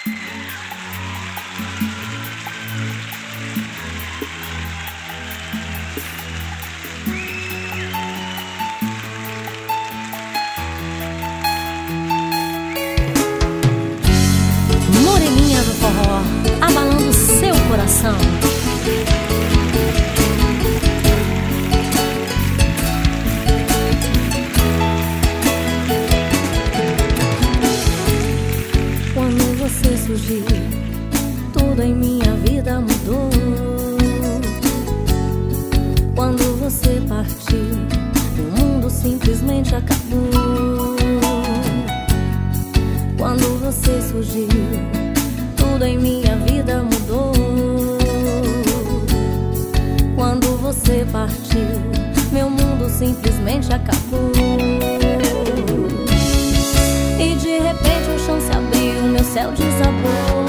Moreninha do forró, abalando seu coração. Quando você surgiu, tudo em minha vida mudou. Quando você partiu, o mundo simplesmente acabou. Quando você surgiu, tudo em minha vida mudou. Quando você partiu, meu mundo simplesmente acabou. E de repente o chão se abriu, meu céu desabou.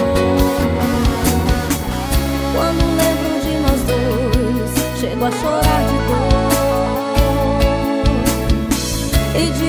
Quando lembro de nós dois, chego a chorar de dor. E de